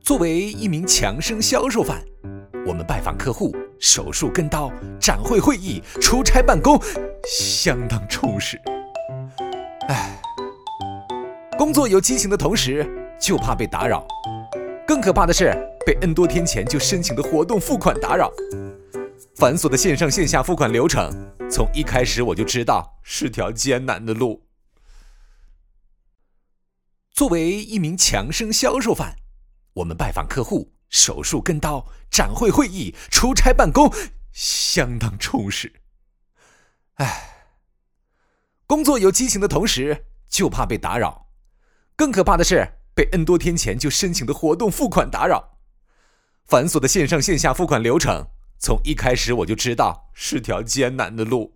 作为一名强生销售范，我们拜访客户、手术跟刀、展会会议、出差办公，相当充实。工作有激情的同时，就怕被打扰。更可怕的是被 N 多天前就申请的活动付款打扰。繁琐的线上线下付款流程，从一开始我就知道是条艰难的路。作为一名强生销售范，我们拜访客户、手术跟刀、展会会议、出差办公，相当充实。工作有激情的同时，就怕被打扰。更可怕的是被 N 多天前就申请的活动付款打扰。繁琐的线上线下付款流程，从一开始我就知道是条艰难的路。